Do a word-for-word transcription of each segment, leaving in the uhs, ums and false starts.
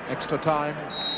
Extra time.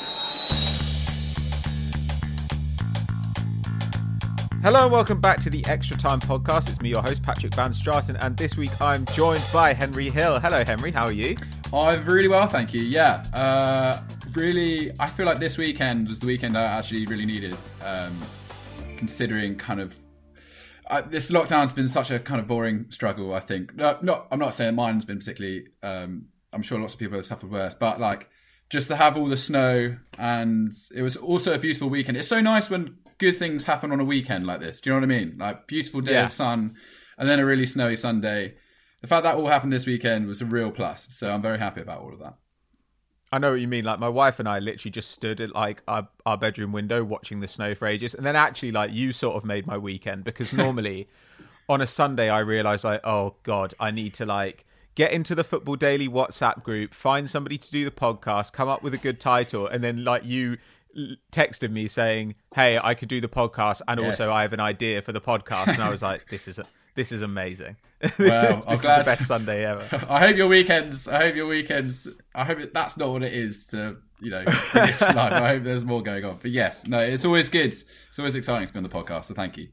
Hello and welcome back to the Extra Time podcast. It's me, your host, Patrick Van Straten, and this week I'm joined by Henry Hill. Hello, Henry. How are you? I'm really well, thank you. Yeah, uh, really, I feel like this weekend was the weekend I actually really needed, um, considering kind of uh, this lockdown's been such a kind of boring struggle, I think. No, not, I'm not saying mine's been particularly, um, I'm sure lots of people have suffered worse, but like just to have all the snow, and it was also a beautiful weekend. It's so nice when good things happen on a weekend like this. Do you know what I mean? Like beautiful day yeah. of sun and then a really snowy Sunday. The fact that all happened this weekend was a real plus. So I'm very happy about all of that. I know what you mean. Like my wife and I literally just stood at like our, our bedroom window watching the snow for ages. And then actually like you sort of made my weekend, because normally on a Sunday I realise like, oh God, I need to like get into the Football Daily WhatsApp group, find somebody to do the podcast, come up with a good title. And then like you texted me saying, hey, I could do the podcast, and yes. also I have an idea for the podcast. And I was like, this is a, this is amazing. Well, I'm this glad. is the best Sunday ever. I hope your weekends I hope your weekends I hope that's not what it is to, you know, in this life. I hope there's more going on. But yes, no, it's always good. It's always exciting to be on the podcast, so thank you.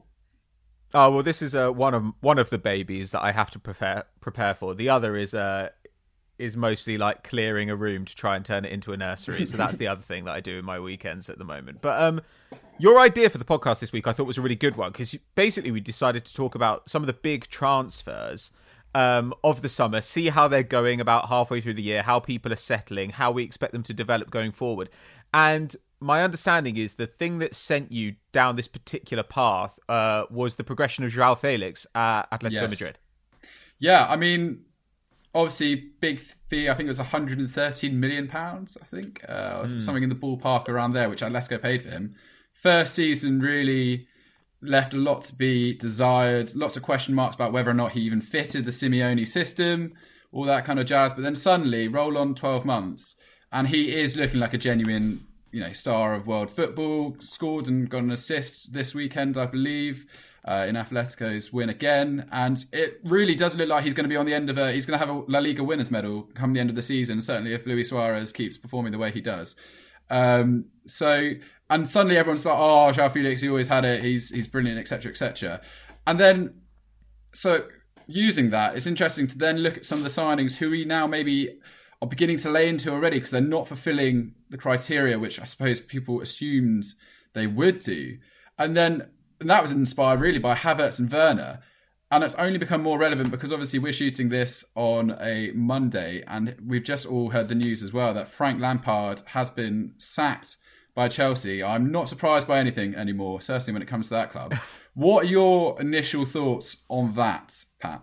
Oh well, this is uh, one of one of the babies that I have to prepare prepare for. The other is uh is mostly like clearing a room to try and turn it into a nursery. So that's the other thing that I do in my weekends at the moment. But um, your idea for the podcast this week I thought was a really good one, because basically we decided to talk about some of the big transfers um, of the summer, see how they're going about halfway through the year, how people are settling, how we expect them to develop going forward. And my understanding is the thing that sent you down this particular path uh, was the progression of Joao Felix at Atletico yes. Madrid. Yeah, I mean, obviously, big fee. I think it was one hundred thirteen million pounds, I think. Uh, mm. Something in the ballpark around there, which Atletico paid for him. First season really left a lot to be desired. Lots of question marks about whether or not he even fitted the Simeone system, all that kind of jazz. But then suddenly, roll on twelve months, and he is looking like a genuine, you know, star of world football. Scored and got an assist this weekend, I believe. Uh, in Atletico's win again, and it really does look like he's going to be on the end of a he's going to have a La Liga winners medal come the end of the season, certainly if Luis Suarez keeps performing the way he does. Um, so and suddenly everyone's like, oh, Joao Felix, he always had it, he's he's brilliant, etc, etc. And then so using that, it's interesting to then look at some of the signings who we now maybe are beginning to lay into already, because they're not fulfilling the criteria which I suppose people assumed they would do. And then And that was inspired really by Havertz and Werner. And it's only become more relevant because obviously we're shooting this on a Monday, and we've just all heard the news as well that Frank Lampard has been sacked by Chelsea. I'm not surprised by anything anymore, certainly when it comes to that club. What are your initial thoughts on that, Pat?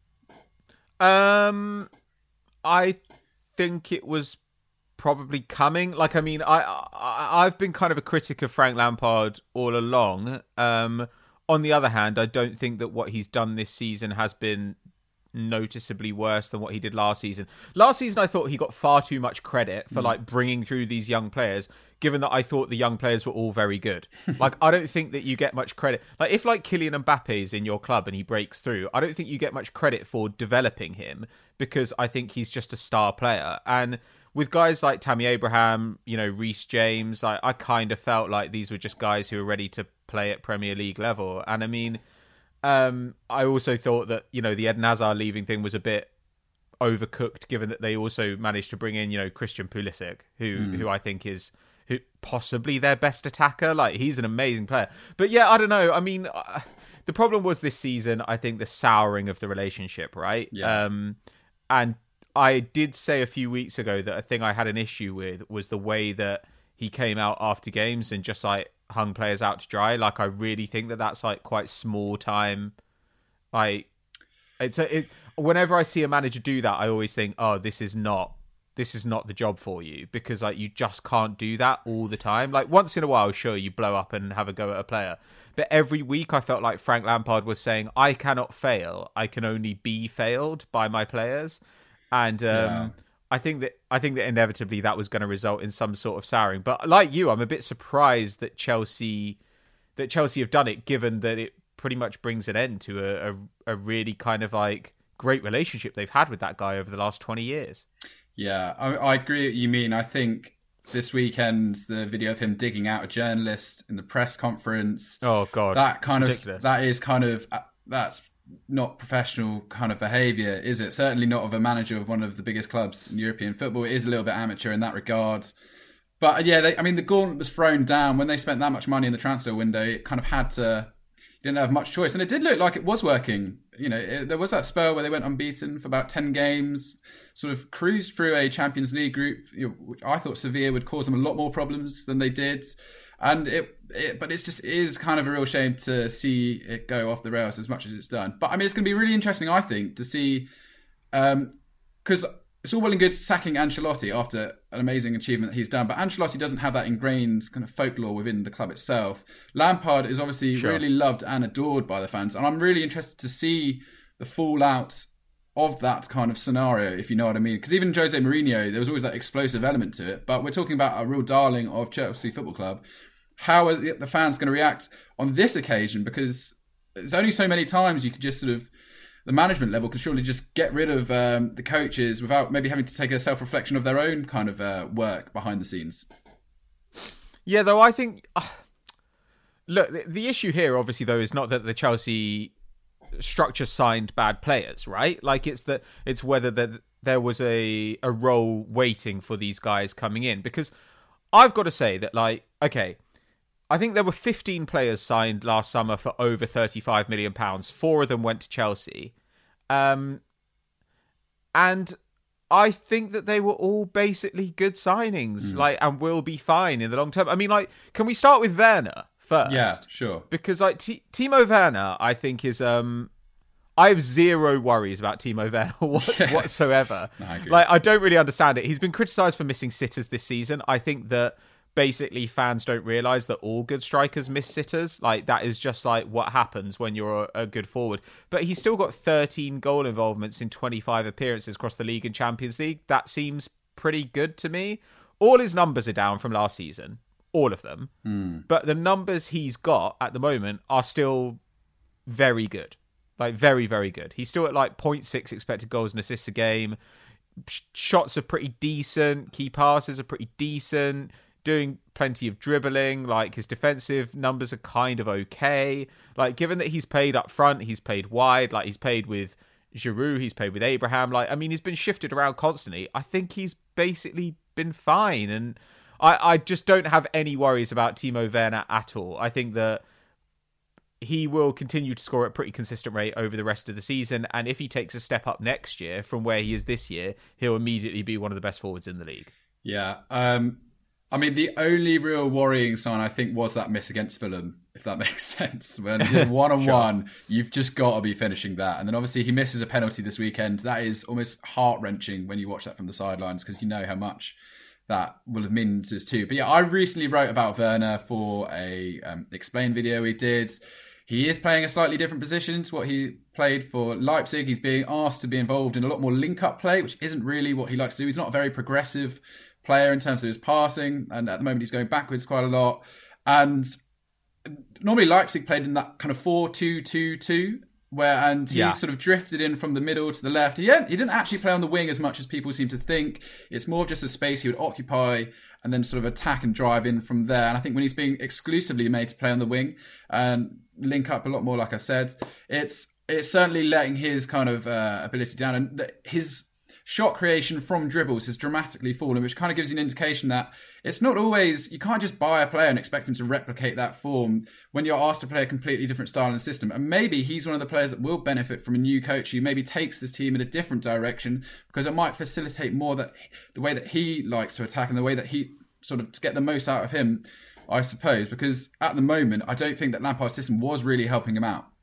Um, I think it was probably coming. Like, I mean, I, I I've been kind of a critic of Frank Lampard all along. Um, on the other hand, I don't think that what he's done this season has been noticeably worse than what he did last season. Last season, I thought he got far too much credit for mm. like bringing through these young players, given that I thought the young players were all very good. Like, I don't think that you get much credit. Like, if like Kylian Mbappe is in your club and he breaks through, I don't think you get much credit for developing him, because I think he's just a star player. And with guys like Tammy Abraham, you know, Reece James, I, I kind of felt like these were just guys who were ready to play at Premier League level. And I mean, um, I also thought that, you know, the Eden Hazard leaving thing was a bit overcooked, given that they also managed to bring in, you know, Christian Pulisic, who mm. who I think is who possibly their best attacker. Like, he's an amazing player. But yeah, I don't know. I mean, uh, the problem was this season, I think, the souring of the relationship, right? Yeah. Um, and I did say a few weeks ago that a thing I had an issue with was the way that he came out after games and just like hung players out to dry. Like, I really think that that's like quite small time. Like, it's a, it, whenever I see a manager do that, I always think, oh, this is not this is not the job for you, because like you just can't do that all the time. Like, once in a while, sure, you blow up and have a go at a player, but every week I felt like Frank Lampard was saying, I cannot fail, I can only be failed by my players. And um, yeah. I think that I think that inevitably that was going to result in some sort of souring. But like you, I'm a bit surprised that Chelsea that Chelsea have done it, given that it pretty much brings an end to a, a, a really kind of like great relationship they've had with that guy over the last twenty years. Yeah, I, I agree what you mean. I think this weekend, the video of him digging out a journalist in the press conference. Oh God, that kind it's of ridiculous. that is kind of that's not professional kind of behaviour, is it? Certainly not of a manager of one of the biggest clubs in European football. It is a little bit amateur in that regard. But yeah, they, I mean, the gauntlet was thrown down when they spent that much money in the transfer window. It kind of had to. Didn't have much choice, and it did look like it was working. You know, it, there was that spell where they went unbeaten for about ten games, sort of cruised through a Champions League group. You know, which I thought Sevilla would cause them a lot more problems than they did, and it, it. But it's just it is kind of a real shame to see it go off the rails as much as it's done. But I mean, it's going to be really interesting, I think, to see, because. Um, It's all well and good sacking Ancelotti after an amazing achievement that he's done, but Ancelotti doesn't have that ingrained kind of folklore within the club itself. Lampard is obviously sure. really loved and adored by the fans, and I'm really interested to see the fallout of that kind of scenario, if you know what I mean. Because even Jose Mourinho, there was always that explosive element to it, but we're talking about a real darling of Chelsea Football Club. How are the fans going to react on this occasion? Because there's only so many times you could just sort of the management level could surely just get rid of um, the coaches without maybe having to take a self-reflection of their own kind of uh, work behind the scenes. Yeah, though I think... Uh, look, the, the issue here, obviously, though, is not that the Chelsea structure signed bad players, right? Like, it's that it's whether that there was a, a role waiting for these guys coming in. Because I've got to say that, like, okay... I think there were fifteen players signed last summer for over thirty-five million pounds. Four of them went to Chelsea. Um, and I think that they were all basically good signings, mm. like, and will be fine in the long term. I mean, like, can we start with Werner first? Yeah, sure. Because, like, T- Timo Werner, I think is... um. I have zero worries about Timo Werner whatsoever. No, I agree. Like, I don't really understand it. He's been criticised for missing sitters this season. I think that basically fans don't realise that all good strikers miss sitters. Like, that is just like what happens when you're a, a good forward. But he's still got thirteen goal involvements in twenty-five appearances across the league and Champions League. That seems pretty good to me. All his numbers are down from last season. All of them. Mm. But the numbers he's got at the moment are still very good. Like, very, very good. He's still at like zero point six expected goals and assists a game. Shots are pretty decent. Key passes are pretty decent. Doing plenty of dribbling. Like, his defensive numbers are kind of okay. Like, given that he's paid up front, he's paid wide. Like, he's paid with Giroud, he's paid with Abraham. Like, I mean, he's been shifted around constantly. I think he's basically been fine. And I, I just don't have any worries about Timo Werner at all. I think that he will continue to score at a pretty consistent rate over the rest of the season. And if he takes a step up next year from where he is this year, he'll immediately be one of the best forwards in the league. Yeah. Um, I mean, the only real worrying sign, I think, was that miss against Fulham, if that makes sense. When you're one-on-one, sure. You've just got to be finishing that. And then obviously he misses a penalty this weekend. That is almost heart-wrenching when you watch that from the sidelines, because you know how much that will have meant to us too. But yeah, I recently wrote about Werner for a um, Explain video we did. He is playing a slightly different position to what he played for Leipzig. He's being asked to be involved in a lot more link-up play, which isn't really what he likes to do. He's not a very progressive player in terms of his passing, and at the moment he's going backwards quite a lot. And normally Leipzig played in that kind of four two two two, where and he yeah. sort of drifted in from the middle to the left. He didn't, he didn't actually play on the wing as much as people seem to think. It's more of just a space he would occupy and then sort of attack and drive in from there. And I think when he's being exclusively made to play on the wing and link up a lot more, like I said, it's it's certainly letting his kind of uh, ability down. And the, his shot creation from dribbles has dramatically fallen, which kind of gives you an indication that it's not always, you can't just buy a player and expect him to replicate that form when you're asked to play a completely different style and system. And maybe he's one of the players that will benefit from a new coach who maybe takes this team in a different direction, because it might facilitate more that the way that he likes to attack and the way that he sort of to get the most out of him, I suppose, because at the moment, I don't think that Lampard's system was really helping him out.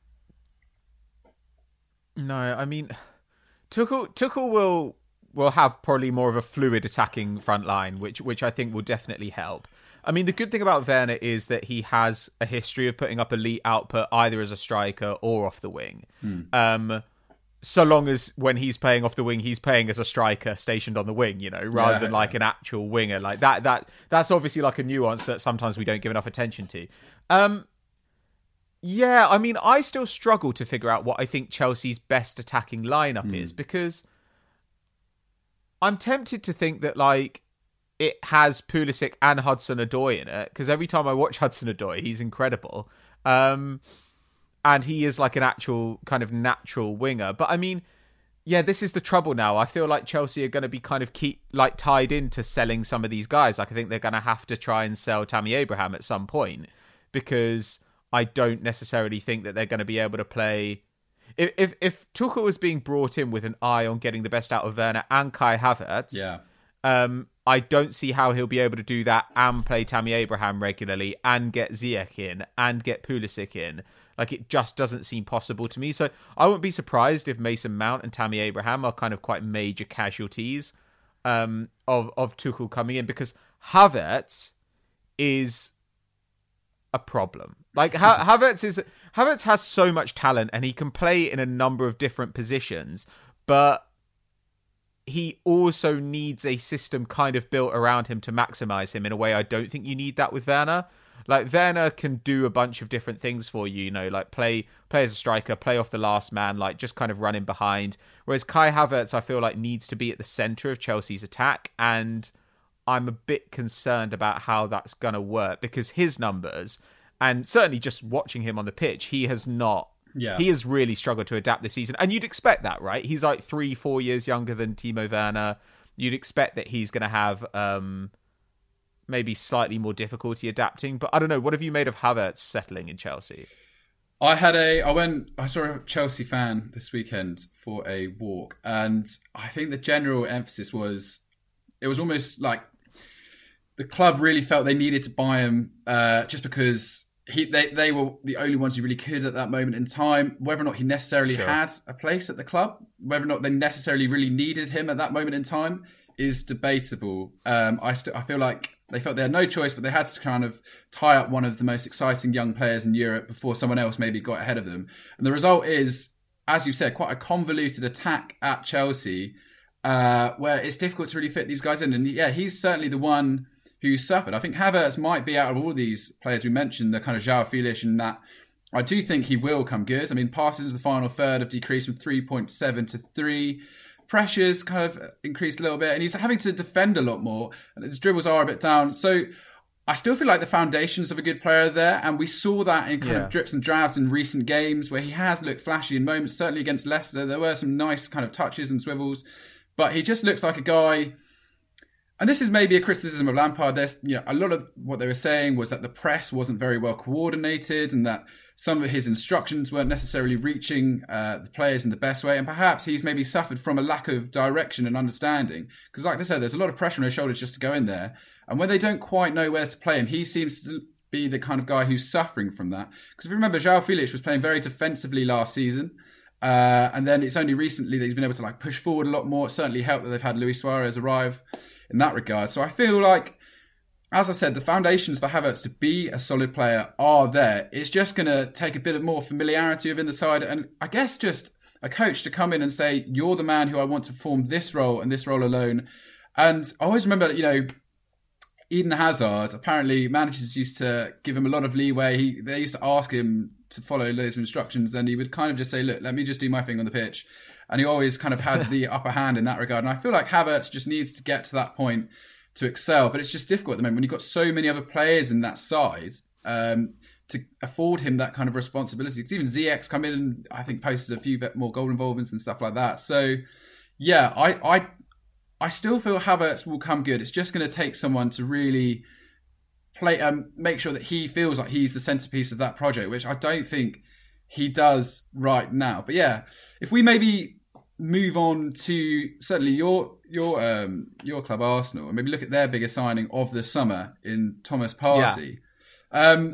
No, I mean, Tuchel, Tuchel will will have probably more of a fluid attacking front line, which which I think will definitely help. I mean, the good thing about Werner is that he has a history of putting up elite output either as a striker or off the wing. Hmm. Um, so long as when he's playing off the wing, he's playing as a striker stationed on the wing, you know, rather yeah, than like yeah. an actual winger. Like that, that that's obviously like a nuance that sometimes we don't give enough attention to. Um, yeah, I mean, I still struggle to figure out what I think Chelsea's best attacking lineup Hmm. is, because I'm tempted to think that, like, it has Pulisic and Hudson-Odoi in it, because every time I watch Hudson-Odoi, he's incredible. Um, and he is like an actual kind of natural winger. But I mean, yeah, this is the trouble now. I feel like Chelsea are going to be kind of keep like tied into selling some of these guys. Like I think they're going to have to try and sell Tammy Abraham at some point, because I don't necessarily think that they're going to be able to play. If if, if Tuchel was being brought in with an eye on getting the best out of Werner and Kai Havertz, yeah. Um, I don't see how he'll be able to do that and play Tammy Abraham regularly and get Ziyech in and get Pulisic in. Like, it just doesn't seem possible to me. So I wouldn't be surprised if Mason Mount and Tammy Abraham are kind of quite major casualties um, of, of Tuchel coming in, because Havertz is a problem. Like, ha- Havertz is Havertz has so much talent and he can play in a number of different positions, but he also needs a system kind of built around him to maximize him in a way I don't think you need that with Werner. Like, Werner can do a bunch of different things for you, you know, like play play as a striker, play off the last man, like just kind of run in behind. Whereas Kai Havertz, I feel like, needs to be at the center of Chelsea's attack, and I'm a bit concerned about how that's going to work, because his numbers, and certainly just watching him on the pitch, he has not Yeah. He has really struggled to adapt this season. And you'd expect that, right? He's like three, four years younger than Timo Werner. You'd expect that he's going to have um, maybe slightly more difficulty adapting. But I don't know. What have you made of Havertz settling in Chelsea? I had a, I went, I saw a Chelsea fan this weekend for a walk. And I think the general emphasis was, it was almost like the club really felt they needed to buy him uh, just because He, they, they were the only ones who really could at that moment in time. Whether or not he necessarily sure. had a place at the club, whether or not they necessarily really needed him at that moment in time, is debatable. Um, I, st- I feel like they felt they had no choice, but they had to kind of tie up one of the most exciting young players in Europe before someone else maybe got ahead of them. And the result is, as you said, quite a convoluted attack at Chelsea, uh, where it's difficult to really fit these guys in. And yeah, he's certainly the one who suffered. I think Havertz might be, out of all these players we mentioned, the kind of João Felix, and that I do think he will come good. I mean, passes into the final third have decreased from three point seven to three. Pressures kind of increased a little bit, and he's having to defend a lot more, and his dribbles are a bit down. So I still feel like the foundations of a good player are there, and we saw that in kind yeah. of drips and drabs in recent games where he has looked flashy in moments. Certainly against Leicester, there were some nice kind of touches and swivels, but he just looks like a guy. And this is maybe a criticism of Lampard. There's, you know, a lot of what they were saying was that the press wasn't very well coordinated and that some of his instructions weren't necessarily reaching uh, the players in the best way. And perhaps he's maybe suffered from a lack of direction and understanding. Because like I said, there's a lot of pressure on his shoulders just to go in there. And when they don't quite know where to play him, he seems to be the kind of guy who's suffering from that. Because if you remember, João Felix was playing very defensively last season. Uh, and then it's only recently that he's been able to like push forward a lot more. It certainly helped that they've had Luis Suarez arrive in that regard. So I feel like, as I said, the foundations for Havertz to be a solid player are there. It's just going to take a bit of more familiarity within the side. And I guess just a coach to come in and say, you're the man who I want to perform this role and this role alone. And I always remember, you know, Eden Hazard, apparently managers used to give him a lot of leeway. He, they used to ask him to follow those instructions, and he would kind of just say, look, let me just do my thing on the pitch. And he always kind of had the upper hand in that regard. And I feel like Havertz just needs to get to that point to excel. But it's just difficult at the moment when you've got so many other players in that side um, to afford him that kind of responsibility. Because even Ziyech's come in and I think posted a few bit more goal involvements and stuff like that. So, yeah, I I, I still feel Havertz will come good. It's just going to take someone to really play, um, make sure that he feels like he's the centerpiece of that project, which I don't think he does right now. But yeah, if we maybe move on to certainly your your um, your club Arsenal, and maybe look at their biggest signing of the summer in Thomas Partey. Yeah. Um,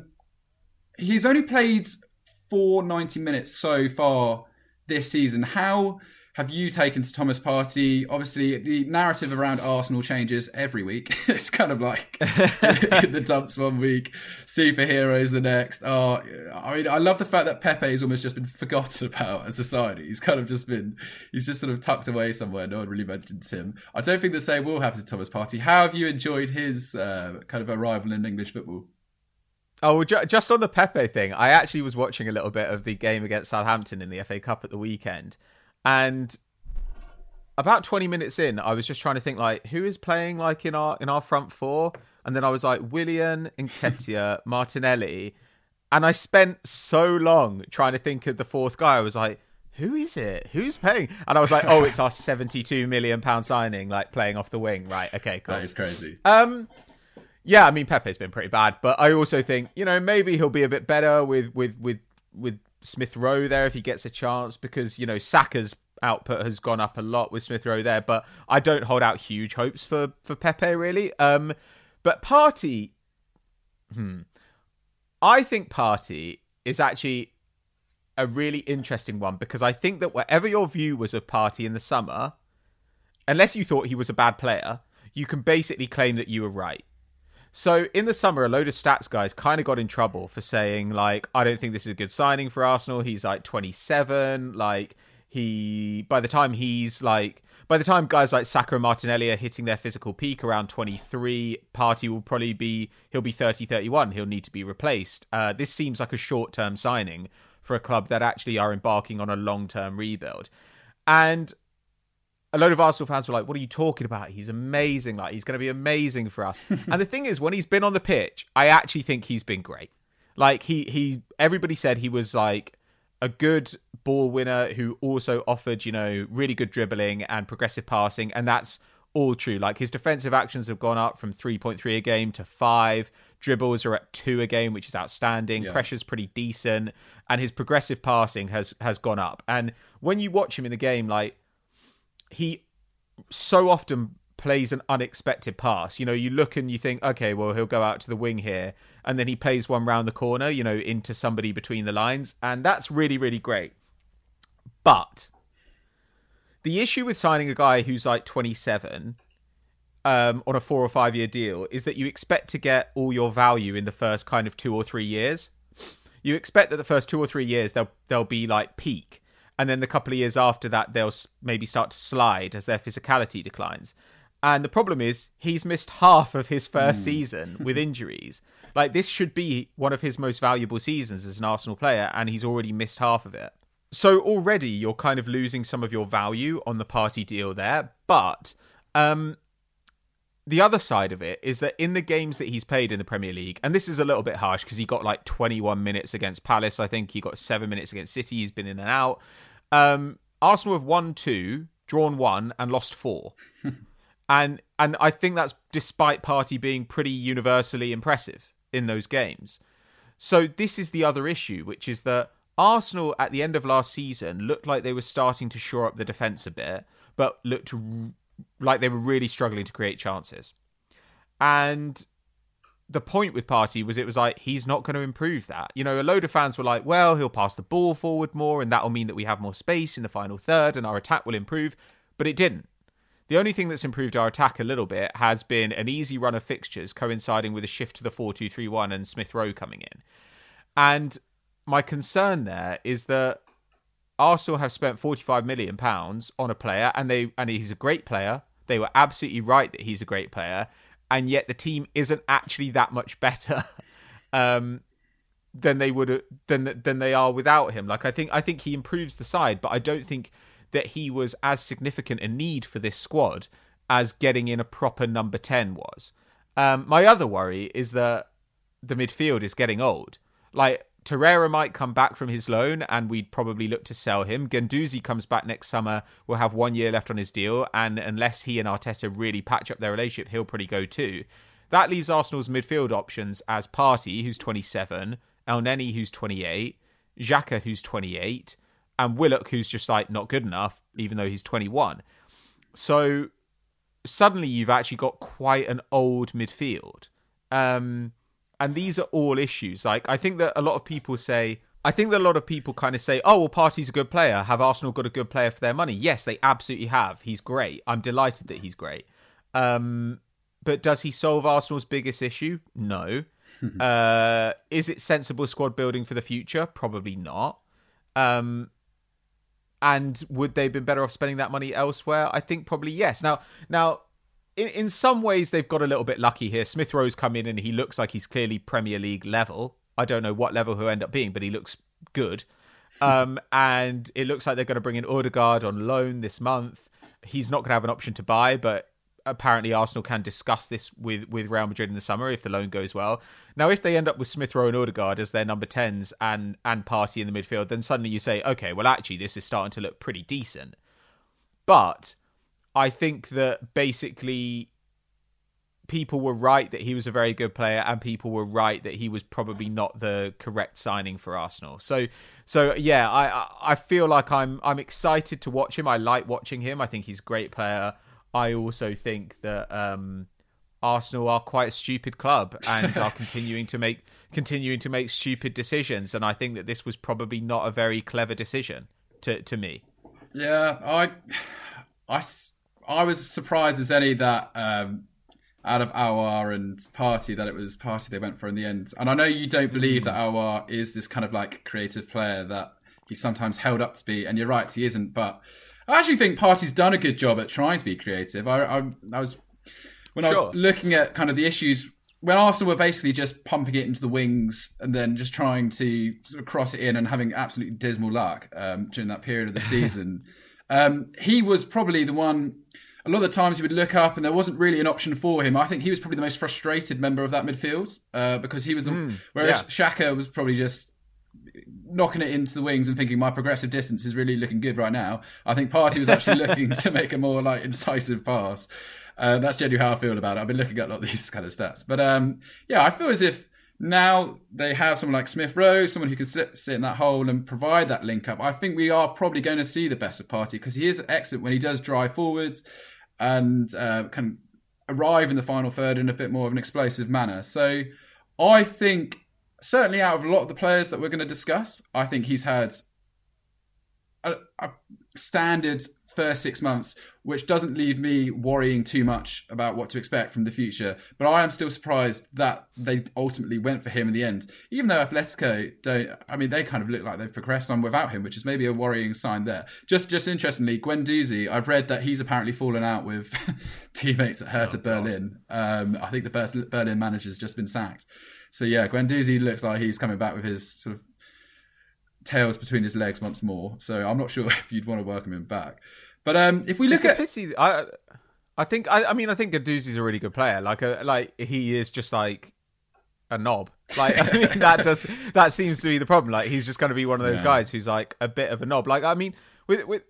he's only played four ninety minutes so far this season. How have you taken to Thomas Partey? Obviously, the narrative around Arsenal changes every week. It's kind of like in the dumps one week, superheroes the next. Oh, I mean, I love the fact that Pepe has almost just been forgotten about as a signing. He's kind of just been, he's just sort of tucked away somewhere. No one really mentions him. I don't think the same will happen to Thomas Partey. How have you enjoyed his uh, kind of arrival in English football? Oh, well, ju- just on the Pepe thing, I actually was watching a little bit of the game against Southampton in the F A Cup at the weekend. And about twenty minutes in, I was just trying to think like, who is playing like in our in our front four, and then I was like Willian, Nketiah, Martinelli, and I spent so long trying to think of the fourth guy. I was like, who is it? Who's paying? And I was like, oh, it's our seventy-two million pound signing, like playing off the wing, right? Okay, cool. That is crazy. Um, yeah, I mean Pepe's been pretty bad, but I also think you know maybe he'll be a bit better with with with with Smith Rowe there if he gets a chance, because you know Saka's output has gone up a lot with Smith Rowe there, but I don't hold out huge hopes for for Pepe really. Um, but Partey, hmm, I think Partey is actually a really interesting one, because I think that whatever your view was of Partey in the summer, unless you thought he was a bad player, you can basically claim that you were right. So in the summer, a load of stats guys kind of got in trouble for saying like, I don't think this is a good signing for Arsenal. He's like twenty-seven. Like he, by the time he's like, by the time guys like Saka and Martinelli are hitting their physical peak around twenty-three, Partey will probably be, he'll be thirty, thirty-one. He'll need to be replaced. Uh, this seems like a short-term signing for a club that actually are embarking on a long-term rebuild. And a load of Arsenal fans were like, what are you talking about? He's amazing. Like, he's going to be amazing for us. And the thing is, when he's been on the pitch, I actually think he's been great. Like, he, he, everybody said he was like a good ball winner who also offered, you know, really good dribbling and progressive passing. And that's all true. Like, his defensive actions have gone up from three point three a game to five. Dribbles are at two a game, which is outstanding. Yeah. Pressure's pretty decent. And his progressive passing has, has gone up. And when you watch him in the game, like, he so often plays an unexpected pass. You know, you look and you think, okay, well, he'll go out to the wing here. And then he plays one round the corner, you know, into somebody between the lines. And that's really, really great. But the issue with signing a guy who's like twenty-seven um, on a four or five year deal is that you expect to get all your value in the first kind of two or three years. You expect that the first two or three years, they'll, they'll be like peak. And then the couple of years after that, they'll maybe start to slide as their physicality declines. And the problem is, he's missed half of his first mm. season with injuries. Like, this should be one of his most valuable seasons as an Arsenal player, and he's already missed half of it. So already, you're kind of losing some of your value on the Partey deal there. But um, the other side of it is that in the games that he's played in the Premier League, and this is a little bit harsh because he got like twenty-one minutes against Palace. I think he got seven minutes against City. He's been in and out. Um, Arsenal have won two, drawn one, and lost four. and and I think that's despite Partey being pretty universally impressive in those games. So this is the other issue, which is that Arsenal at the end of last season looked like they were starting to shore up the defence a bit, but looked r- like they were really struggling to create chances. And the point with Partey was it was like, he's not going to improve that. You know, a load of fans were like, well, he'll pass the ball forward more and that'll mean that we have more space in the final third and our attack will improve. But it didn't. The only thing that's improved our attack a little bit has been an easy run of fixtures coinciding with a shift to the four two three one and Smith Rowe coming in. And my concern there is that Arsenal have spent forty-five million pounds on a player, and they and he's a great player. They were absolutely right that he's a great player. And yet the team isn't actually that much better um, than they would than than they are without him. Like I think I think he improves the side, but I don't think that he was as significant a need for this squad as getting in a proper number ten was. Um, my other worry is that the midfield is getting old. Like Torreira might come back from his loan and we'd probably look to sell him. Guendouzi comes back next summer. We'll have one year left on his deal. And unless he and Arteta really patch up their relationship, he'll probably go too. That leaves Arsenal's midfield options as Partey, who's twenty-seven, El Neni, who's twenty-eight, Xhaka, who's twenty-eight, and Willock, who's just like not good enough, even though he's twenty-one. So suddenly you've actually got quite an old midfield. Um... And these are all issues. Like, I think that a lot of people say, I think that a lot of people kind of say, oh, well, Partey's a good player. Have Arsenal got a good player for their money? Yes, they absolutely have. He's great. I'm delighted that he's great. Um, but does he solve Arsenal's biggest issue? No. uh, is it sensible squad building for the future? Probably not. Um, and would they have been better off spending that money elsewhere? I think probably yes. Now, now, In, in some ways, they've got a little bit lucky here. Smith Rowe's come in and he looks like he's clearly Premier League level. I don't know what level he'll end up being, but he looks good. Um, and it looks like they're going to bring in Odegaard on loan this month, he's not going to have an option to buy, but apparently Arsenal can discuss this with, with Real Madrid in the summer if the loan goes well. Now, if they end up with Smith Rowe and Odegaard as their number tens and, and Partey in the midfield, then suddenly you say, okay, well, actually, this is starting to look pretty decent. But I think that basically people were right that he was a very good player, and people were right that he was probably not the correct signing for Arsenal. So, so yeah, I I feel like I'm I'm excited to watch him. I like watching him. I think he's a great player. I also think that um, Arsenal are quite a stupid club and are continuing to make continuing to make stupid decisions. And I think that this was probably not a very clever decision to to me. Yeah, I I, I was surprised as any that um, out of Aouar and Partey that it was Partey they went for in the end. And I know you don't believe that Aouar is this kind of like creative player that he's sometimes held up to be, and you're right, he isn't. But I actually think Partey's done a good job at trying to be creative. I, I, I was when sure. I was looking at kind of the issues when Arsenal were basically just pumping it into the wings and then just trying to sort of cross it in and having absolutely dismal luck um, during that period of the season. um, he was probably the one. A lot of the times he would look up and there wasn't really an option for him. I think he was probably the most frustrated member of that midfield uh, because he was the, mm, whereas yeah. Xhaka was probably just knocking it into the wings and thinking my progressive distance is really looking good right now. I think Partey was actually looking to make a more like incisive pass. Uh, that's generally how I feel about it. I've been looking at a lot of these kind of stats. But um, yeah, I feel as if now they have someone like Smith Rowe, someone who can sit, sit in that hole and provide that link up. I think we are probably going to see the best of Partey because he is excellent when he does drive forwards and uh, can arrive in the final third in a bit more of an explosive manner. So I think, certainly out of a lot of the players that we're going to discuss, I think he's had a, a standard first six months, which doesn't leave me worrying too much about what to expect from the future. But I am still surprised that they ultimately went for him in the end. Even though Atletico don't, I mean, they kind of look like they've progressed on without him, which is maybe a worrying sign there. Just just interestingly, Guendouzi, I've read that he's apparently fallen out with teammates at Hertha oh, Berlin. Um, I think the Berlin manager's just been sacked. So yeah, Guendouzi looks like he's coming back with his sort of tails between his legs once more. So I'm not sure if you'd want to welcome him back. But um, if we look it's at, a pity. I, I think, I, I mean, I think Guendouzi's a really good player. Like, a, like he is just like a knob. Like, I mean, that does that seems to be the problem. Like, he's just going to be one of those yeah. guys who's like a bit of a knob. Like, I mean, with with,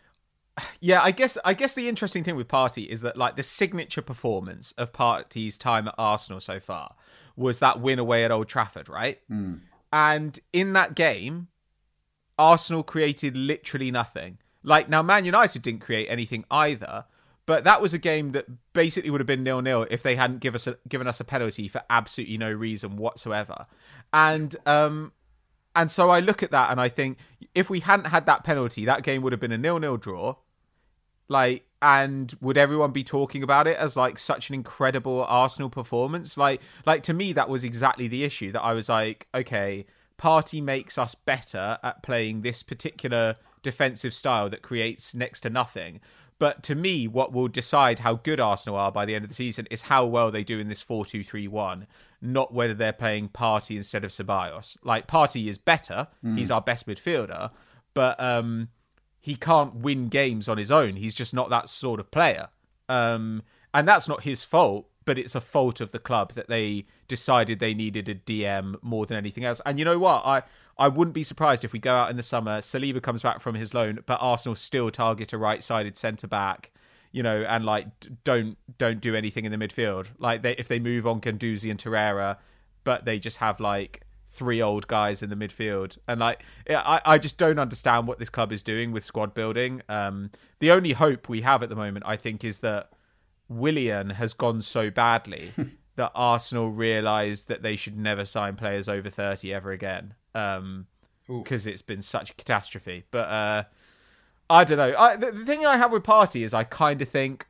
yeah, I guess I guess the interesting thing with Partey is that like the signature performance of Partey's time at Arsenal so far was that win away at Old Trafford, right? Mm. And in that game, Arsenal created literally nothing. Like, now, Man United didn't create anything either, but that was a game that basically would have been nil-nil if they hadn't give us a, given us a penalty for absolutely no reason whatsoever. And um, and so I look at that and I think, if we hadn't had that penalty, that game would have been a nil-nil draw. Like, and would everyone be talking about it as like such an incredible Arsenal performance? Like, like to me, that was exactly the issue. That I was like, okay, Partey makes us better at playing this particular defensive style that creates next to nothing. But to me, what will decide how good Arsenal are by the end of the season is how well they do in this four two three one, not whether they're playing Partey instead of Ceballos. Like, Partey is better. Mm. He's our best midfielder. But um, he can't win games on his own. He's just not that sort of player. Um, and that's not his fault, but it's a fault of the club that they decided they needed a D M more than anything else. And you know what? I... I wouldn't be surprised if we go out in the summer, Saliba comes back from his loan, but Arsenal still target a right-sided centre-back, you know, and, like, don't don't do anything in the midfield. Like, they, if they move on Guendouzi and Torreira, but they just have, like, three old guys in the midfield. And, like, I, I just don't understand what this club is doing with squad building. Um, the only hope we have at the moment, I think, is that Willian has gone so badly that Arsenal realised that they should never sign players over thirty ever again. Um, because it's been such a catastrophe. But uh, I don't know. I, the, the thing I have with Partey is I kind of think,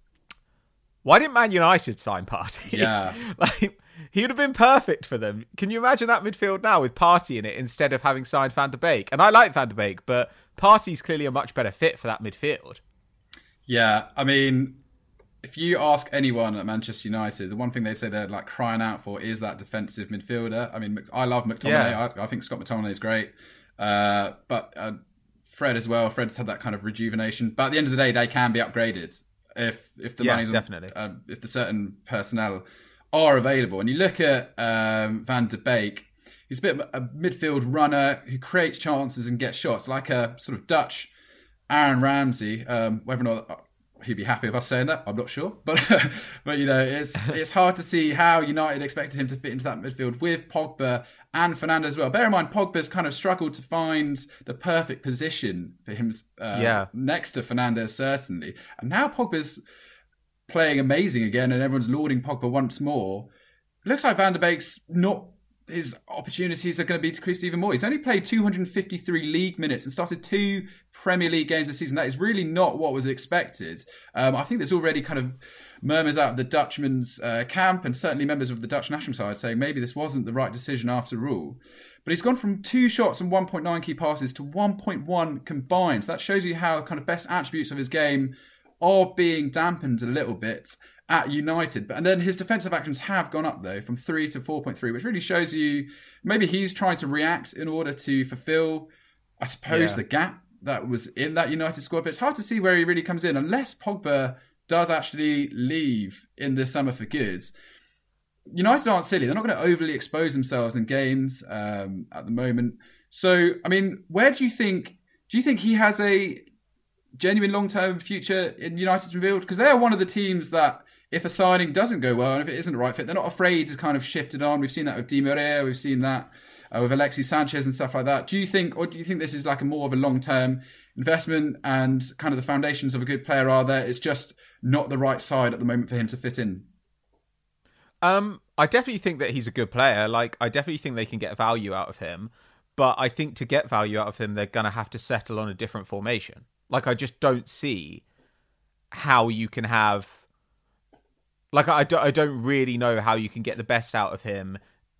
why didn't Man United sign Partey? Yeah, like he would have been perfect for them. Can you imagine that midfield now with Partey in it instead of having signed Van der Beek? And I like Van der Beek, but Partey's clearly a much better fit for that midfield. Yeah, I mean, if you ask anyone at Manchester United, the one thing they'd say they're like crying out for is that defensive midfielder. I mean, I love McTominay. Yeah. I, I think Scott McTominay is great. Uh, but uh, Fred as well. Fred's had that kind of rejuvenation. But at the end of the day, they can be upgraded if if the yeah, money's definitely. On, uh, if the certain personnel are available. And you look at um, Van de Beek, he's a bit of a midfield runner who creates chances and gets shots, like a sort of Dutch Aaron Ramsey. Um, whether or not he'd be happy with us saying that, I'm not sure. But but you know, it's it's hard to see how United expected him to fit into that midfield with Pogba and Fernandes as well. Bear in mind, Pogba's kind of struggled to find the perfect position for him uh, yeah. next to Fernandes, certainly. And now Pogba's playing amazing again and everyone's lauding Pogba once more. It looks like Van de Beek's not... his opportunities are going to be decreased even more. He's only played two hundred fifty-three league minutes and started two Premier League games this season. That is really not what was expected. Um, I think there's already kind of murmurs out of the Dutchman's uh, camp and certainly members of the Dutch national side saying maybe this wasn't the right decision after all. But he's gone from two shots and one point nine key passes to one point one combined. So that shows you how kind of best attributes of his game are being dampened a little bit at United. But and then his defensive actions have gone up though from three to four point three, which really shows you maybe he's trying to react in order to fulfill, I suppose, yeah. the gap that was in that United squad. But it's hard to see where he really comes in unless Pogba does actually leave in this summer for good. United aren't silly. They're not going to overly expose themselves in games um, at the moment. So, I mean, where do you think, do you think he has a genuine long-term future in United's midfield? Because they are one of the teams that if a signing doesn't go well and if it isn't the right fit, they're not afraid to kind of shift it on. We've seen that with Di Maria, we've seen that uh, with Alexis Sanchez and stuff like that. Do you think, or do you think this is like a more of a long-term investment and kind of the foundations of a good player are there? It's just not the right side at the moment for him to fit in. Um, I definitely think that he's a good player. Like, I definitely think they can get value out of him. But I think to get value out of him, they're going to have to settle on a different formation. Like, I just don't see how you can have... Like, I don't, I don't really know how you can get the best out of him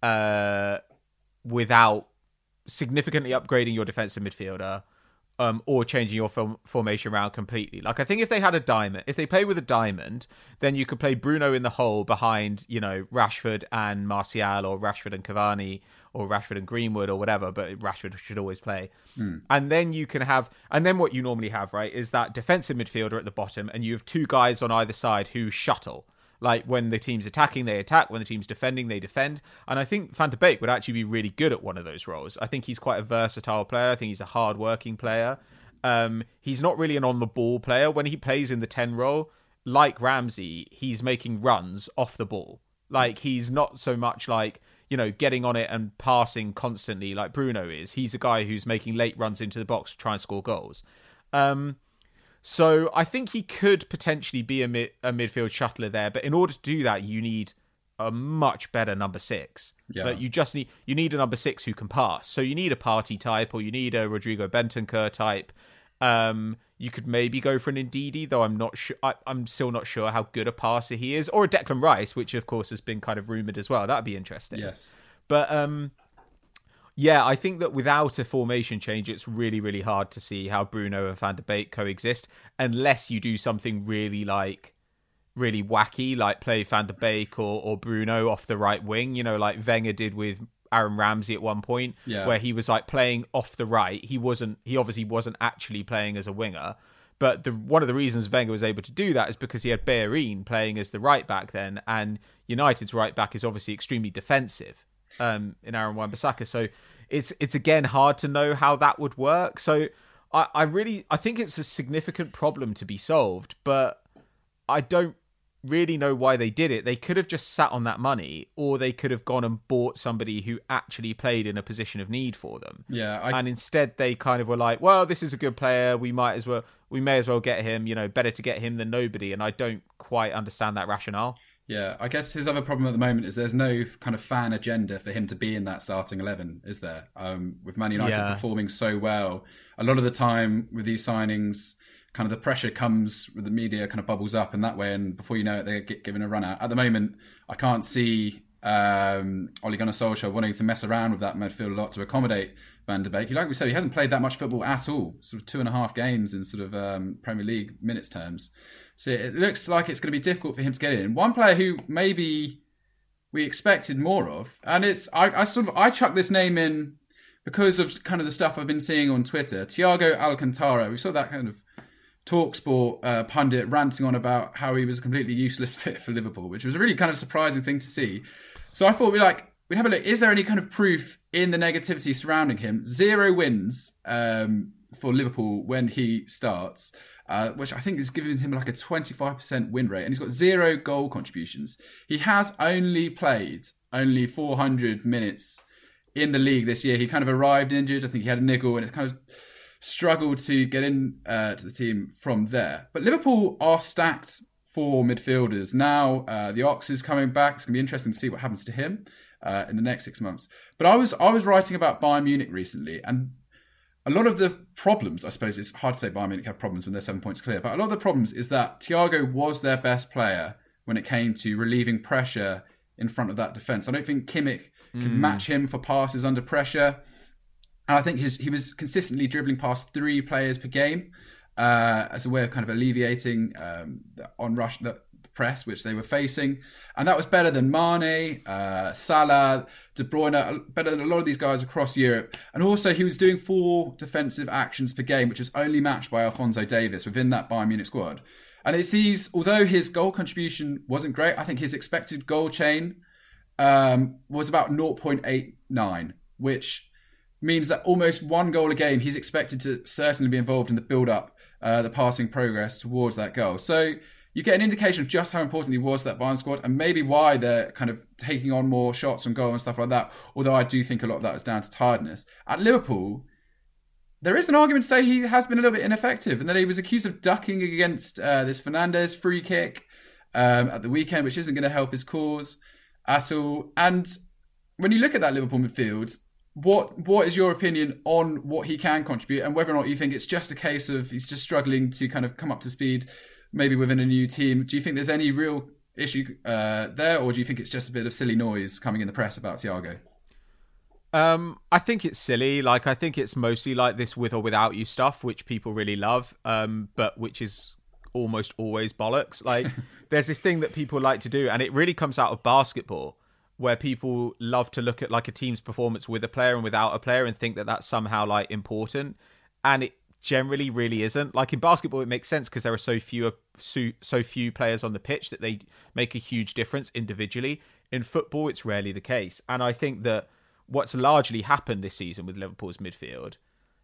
uh, without significantly upgrading your defensive midfielder um, or changing your form, formation around completely. Like, I think if they had a diamond, if they play with a diamond, then you could play Bruno in the hole behind, you know, Rashford and Martial or Rashford and Cavani or Rashford and Greenwood or whatever, but Rashford should always play. Mm. And then you can have, and then what you normally have, right, is that defensive midfielder at the bottom and you have two guys on either side who shuttle. Like, when the team's attacking, they attack. When the team's defending, they defend. And I think Van de Beek would actually be really good at one of those roles. I think he's quite a versatile player. I think he's a hard-working player. Um, he's not really an on-the-ball player. When he plays in the ten role, like Ramsey, he's making runs off the ball. Like, he's not so much like, you know, getting on it and passing constantly like Bruno is. He's a guy who's making late runs into the box to try and score goals. Um... So I think he could potentially be a, mid, a midfield shuttler there, but in order to do that, you need a much better number six. Yeah. But you just need you need a number six who can pass. So you need a Partey type, or you need a Rodrigo Bentancur type. Um, you could maybe go for an Ndidi, though I'm not sure. I, I'm still not sure how good a passer he is, or a Declan Rice, which of course has been kind of rumored as well. That'd be interesting. Yes, but um. Yeah, I think that without a formation change, it's really, really hard to see how Bruno and Van de Beek coexist unless you do something really like, really wacky, like play Van de Beek or, or Bruno off the right wing, you know, like Wenger did with Aaron Ramsey at one point, yeah. where he was like playing off the right. He wasn't, he obviously wasn't actually playing as a winger, but the one of the reasons Wenger was able to do that is because he had Bellerin playing as the right back then, and United's right back is obviously extremely defensive. Um, in Aaron Wan-Bissaka, so it's it's again hard to know how that would work. So I, I really I think it's a significant problem to be solved, but I don't really know why they did it. They could have just sat on that money, or they could have gone and bought somebody who actually played in a position of need for them. Yeah, I... and instead they kind of were like, well, this is a good player. We might as well we may as well get him. You know, better to get him than nobody. And I don't quite understand that rationale. Yeah, I guess his other problem at the moment is there's no kind of fan agenda for him to be in that starting eleven, is there? Um, with Man United yeah. performing so well, a lot of the time with these signings, kind of the pressure comes with the media kind of bubbles up in that way, and before you know it, they get given a run out. At the moment, I can't see um, Ole Gunnar Solskjaer wanting to mess around with that midfield a lot to accommodate Van de Beek. Like we said, he hasn't played that much football at all, sort of two and a half games in sort of um, Premier League minutes terms. So it looks like it's going to be difficult for him to get in. One player who maybe we expected more of, and it's I, I sort of I chucked this name in because of kind of the stuff I've been seeing on Twitter, Thiago Alcantara, we saw that kind of TalkSport uh, pundit ranting on about how he was a completely useless fit for Liverpool, which was a really kind of surprising thing to see. So I thought we like we'd have a look. Is there any kind of proof in the negativity surrounding him? Zero wins um, for Liverpool when he starts, uh, which I think is giving him like a twenty-five percent win rate, and he's got zero goal contributions. He has only played only four hundred minutes in the league this year. He kind of arrived injured. I think he had a niggle, and it's kind of struggled to get in uh, to the team from there. But Liverpool are stacked for midfielders now. Uh, the Ox is coming back. It's going to be interesting to see what happens to him uh, in the next six months. But I was I was writing about Bayern Munich recently, and a lot of the problems, I suppose it's hard to say Bayern Munich have problems when they're seven points clear, but a lot of the problems is that Thiago was their best player when it came to relieving pressure in front of that defence. I don't think Kimmich can mm. match him for passes under pressure. And I think his he was consistently dribbling past three players per game uh, as a way of kind of alleviating um, the on-rush the press which they were facing. And that was better than Mane, uh, Salah, De Bruyne, better than a lot of these guys across Europe. And also he was doing four defensive actions per game, which was only matched by Alphonso Davies within that Bayern Munich squad. And it's these, although his goal contribution wasn't great, I think his expected goal chain um, was about zero point eight nine, which means that almost one goal a game, he's expected to certainly be involved in the build-up, uh, the passing progress towards that goal. So you get an indication of just how important he was to that Bayern squad, and maybe why they're kind of taking on more shots on goal and stuff like that, although I do think a lot of that is down to tiredness. At Liverpool, there is an argument to say he has been a little bit ineffective, and that he was accused of ducking against uh, this Fernandes free kick um, at the weekend, which isn't going to help his cause at all. And when you look at that Liverpool midfield, what what is your opinion on what he can contribute, and whether or not you think it's just a case of he's just struggling to kind of come up to speed, maybe within a new team? Do you think there's any real issue uh, there, or do you think it's just a bit of silly noise coming in the press about Thiago? Um, I think it's silly. Like, I think it's mostly like this with or without you stuff, which people really love, um, but which is almost always bollocks. Like, there's this thing that people like to do, and it really comes out of basketball, where people love to look at like a team's performance with a player and without a player and think that that's somehow like important. And it generally really isn't. Like in basketball, it makes sense because there are so few, so, so few players on the pitch that they make a huge difference individually. In football, it's rarely the case. And I think that what's largely happened this season with Liverpool's midfield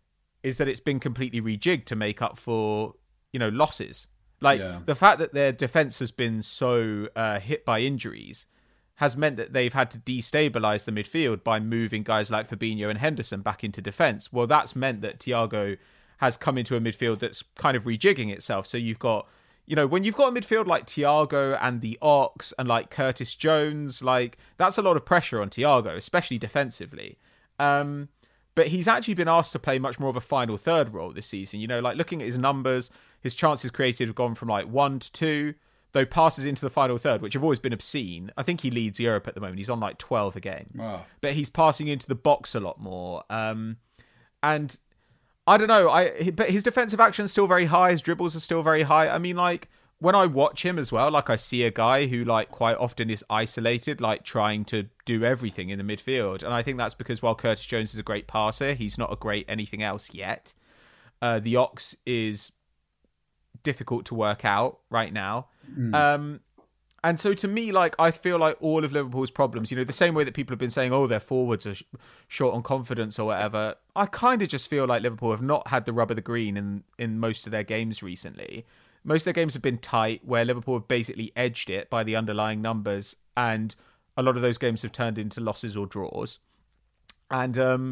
is that it's been completely rejigged to make up for, you know, losses. Like yeah. the fact that their defense has been so uh, hit by injuries has meant that they've had to destabilize the midfield by moving guys like Fabinho and Henderson back into defense. Well, that's meant that Thiago has come into a midfield that's kind of rejigging itself. So you've got, you know, when you've got a midfield like Thiago and the Ox and like Curtis Jones, like that's a lot of pressure on Thiago, especially defensively. Um, but he's actually been asked to play much more of a final third role this season. You know, like looking at his numbers, his chances created have gone from like one to two, though passes into the final third, which have always been obscene. I think he leads Europe at the moment. He's on like twelve a game. Wow. But he's passing into the box a lot more. Um, and I don't know, I but his defensive action is still very high. His dribbles are still very high. I mean, like, when I watch him as well, like, I see a guy who, like, quite often is isolated, like, trying to do everything in the midfield. And I think that's because while Curtis Jones is a great passer, he's not a great anything else yet. Uh, the Ox is difficult to work out right now. Mm. Um, and so to me, like, I feel like all of Liverpool's problems, you know, the same way that people have been saying, oh, their forwards are sh- short on confidence or whatever, I kind of just feel like Liverpool have not had the rub of the green in, in most of their games recently. Most of their games have been tight, where Liverpool have basically edged it by the underlying numbers, and a lot of those games have turned into losses or draws. And um,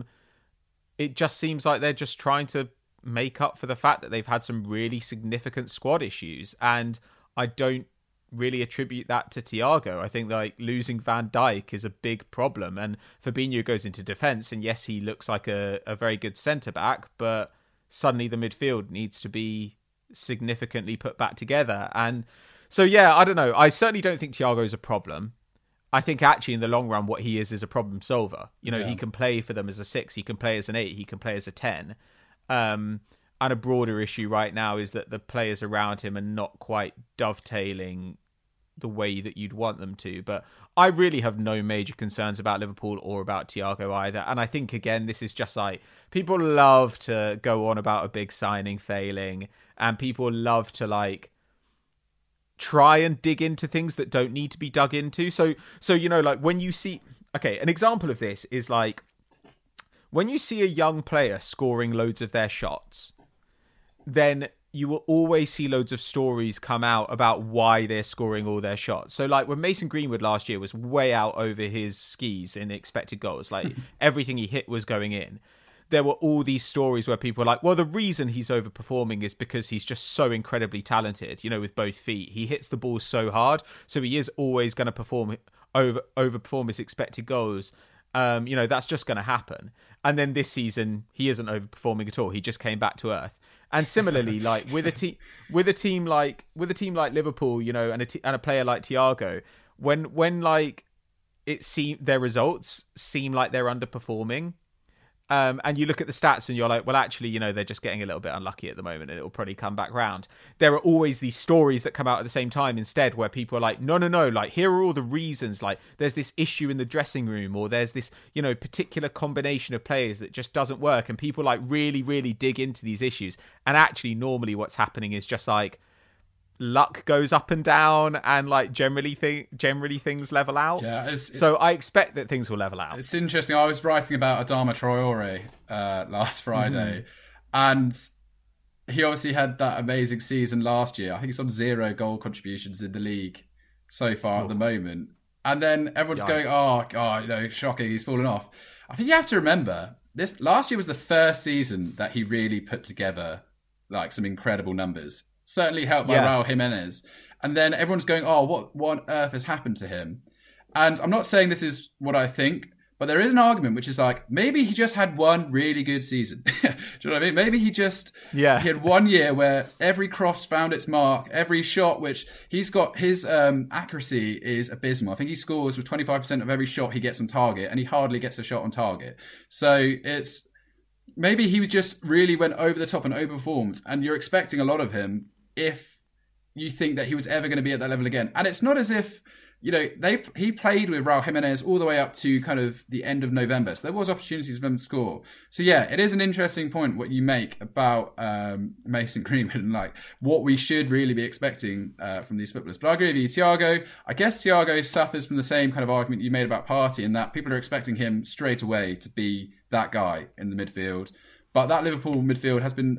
it just seems like they're just trying to make up for the fact that they've had some really significant squad issues. And I don't really attribute that to Thiago. I think like losing Van Dijk is a big problem, and Fabinho goes into defence, and yes, he looks like a, a very good centre-back, but suddenly the midfield needs to be significantly put back together. And so, yeah, I don't know. I certainly don't think Thiago's a problem. I think actually in the long run, what he is is a problem solver. You know, yeah. He can play for them as a six, he can play as an eight, he can play as a ten. Um, and a broader issue right now is that the players around him are not quite dovetailing the way that you'd want them to. But I really have no major concerns about Liverpool or about Thiago either. And I think, again, this is just like, people love to go on about a big signing failing, and people love to like try and dig into things that don't need to be dug into. So, so you know, like when you see, okay, an example of this is like when you see a young player scoring loads of their shots, then you will always see loads of stories come out about why they're scoring all their shots. So like when Mason Greenwood last year was way out over his skis in expected goals, like everything he hit was going in. There were all these stories where people were like, well, the reason he's overperforming is because he's just so incredibly talented, you know, with both feet. He hits the ball so hard, so he is always going to perform over overperform his expected goals. Um, you know, that's just going to happen. And then this season, he isn't overperforming at all. He just came back to earth. And similarly, like with a team, with a team like with a team like Liverpool, you know, and a t- and a player like Thiago, when when like it seem their results seem like they're underperforming, um, and you look at the stats and you're like, well, actually, you know, they're just getting a little bit unlucky at the moment, and it'll probably come back round. There are always these stories that come out at the same time instead, where people are like, no, no, no, like here are all the reasons. Like there's this issue in the dressing room, or there's this, you know, particular combination of players that just doesn't work, and people like really, really dig into these issues. And actually, normally, what's happening is just like luck goes up and down, and like generally th- generally things level out. Yeah, it's, so I expect that things will level out. It's interesting. I was writing about Adama Traore uh, last Friday, mm-hmm. and he obviously had that amazing season last year. I think he's on zero goal contributions in the league so far oh. at the moment. And then everyone's Yikes. going, oh, oh, you know, shocking, he's fallen off. I think you have to remember, this last year was the first season that he really put together like some incredible numbers. Certainly helped by yeah. Raul Jimenez. And then everyone's going, oh, what, what on earth has happened to him? And I'm not saying this is what I think, but there is an argument which is like, maybe he just had one really good season. Do you know what I mean? Maybe he just yeah. he had one year where every cross found its mark, every shot, which he's got, his um, accuracy is abysmal. I think he scores with twenty-five percent of every shot he gets on target, and he hardly gets a shot on target. So it's, maybe he just really went over the top and overperformed, and you're expecting a lot of him if you think that he was ever going to be at that level again. And it's not as if, you know, they he played with Raul Jimenez all the way up to kind of the end of November. So there was opportunities for him to score. So yeah, it is an interesting point what you make about um, Mason Greenwood and like what we should really be expecting uh, from these footballers. But I agree with you, Thiago. I guess Thiago suffers from the same kind of argument you made about Partey, in that people are expecting him straight away to be that guy in the midfield. But that Liverpool midfield has been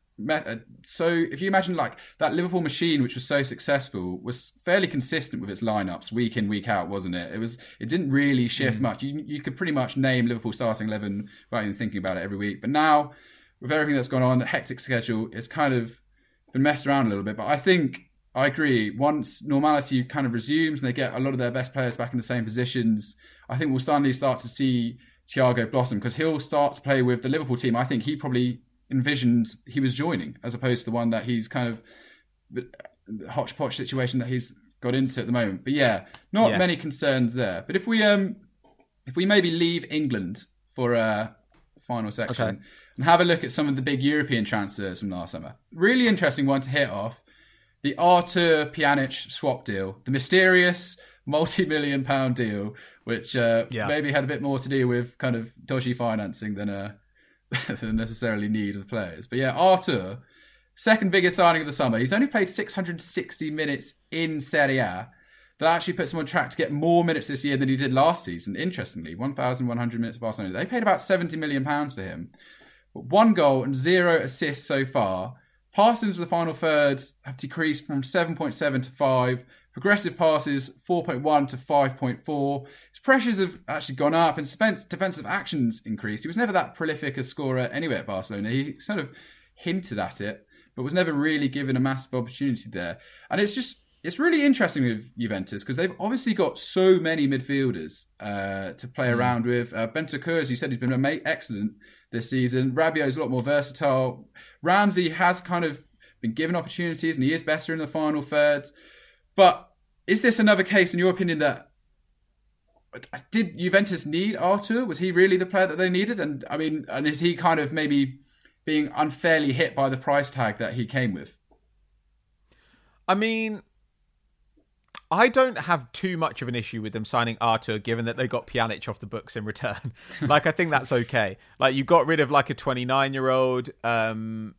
so, if you imagine like that Liverpool machine, which was so successful, was fairly consistent with its lineups week in, week out, wasn't it? It was. It didn't really shift mm. much. You you could pretty much name Liverpool starting eleven without even thinking about it every week. But now, with everything that's gone on, the hectic schedule, it's kind of been messed around a little bit. But I think I agree. Once normality kind of resumes and they get a lot of their best players back in the same positions, I think we'll suddenly start to see Thiago blossom, because he'll start to play with the Liverpool team I think he probably envisioned he was joining, as opposed to the one that he's kind of the hodgepodge situation that he's got into at the moment. But yeah, not yes. many concerns there. But if we um if we maybe leave England for a final section okay. and have a look at some of the big European transfers from last summer. Really interesting one to hit off. The Artur Pjanic swap deal, the mysterious multi-million pound deal, which uh, yeah. maybe had a bit more to do with kind of dodgy financing than a than necessarily need of the players. But yeah, Artur, second biggest signing of the summer. He's only played six hundred sixty minutes in Serie A. That actually puts him on track to get more minutes this year than he did last season. Interestingly, one thousand one hundred minutes for Barcelona. They paid about seventy million pounds for him. But one goal and zero assists so far. Passes into the final thirds have decreased from seven point seven to five. Progressive passes, four point one to five point four. His pressures have actually gone up, and defense, defensive actions increased. He was never that prolific a scorer anyway at Barcelona. He sort of hinted at it, but was never really given a massive opportunity there. And it's just, it's really interesting with Juventus, because they've obviously got so many midfielders uh, to play mm. around with. Uh, Bentancur, as you said, he's been excellent this season. Rabiot's a lot more versatile. Ramsey has kind of been given opportunities, and he is better in the final thirds. But is this another case, in your opinion, that did Juventus need Artur? Was he really the player that they needed? And I mean, and is he kind of maybe being unfairly hit by the price tag that he came with? I mean, I don't have too much of an issue with them signing Artur, given that they got Pjanic off the books in return. Like, I think that's okay. Like, you got rid of like a twenty-nine-year-old, um,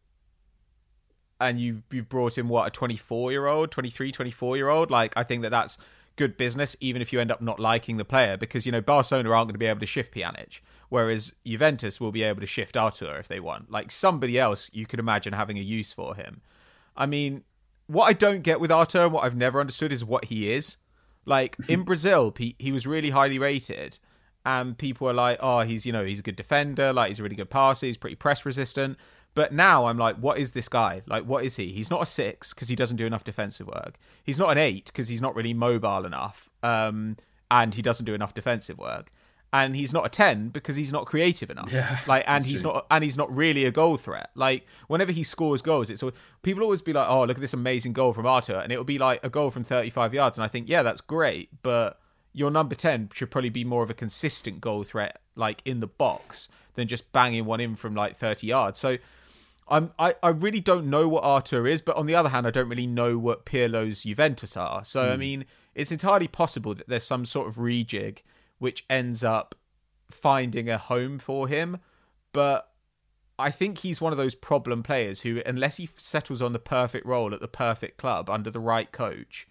and you you've brought in what, a twenty-four-year-old, twenty-three, twenty-four-year-old. Like, I think that that's good business, even if you end up not liking the player, because, you know, Barcelona aren't going to be able to shift Pjanic, whereas Juventus will be able to shift Artur if they want. Like, somebody else you could imagine having a use for him. I mean, what I don't get with Artur, and what I've never understood, is what he is. Like, in Brazil, he, he was really highly rated, and people are like, oh, he's, you know, he's a good defender, like, he's a really good passer, he's pretty press resistant. But now I'm like, what is this guy? Like, what is he? He's not a six because he doesn't do enough defensive work. He's not an eight because he's not really mobile enough, um, and he doesn't do enough defensive work. And he's not a ten because he's not creative enough. Yeah, like, and he's true. not, and he's not really a goal threat. Like, whenever he scores goals, it's all, people always be like, "Oh, look at this amazing goal from Artur," and it'll be like a goal from thirty-five yards. And I think, yeah, that's great, but your number ten should probably be more of a consistent goal threat, like in the box, than just banging one in from like thirty yards. So. I'm, I, I really don't know what Artur is, but on the other hand, I don't really know what Pirlo's Juventus are. So, mm. I mean, it's entirely possible that there's some sort of rejig which ends up finding a home for him. But I think he's one of those problem players who, unless he settles on the perfect role at the perfect club under the right coach,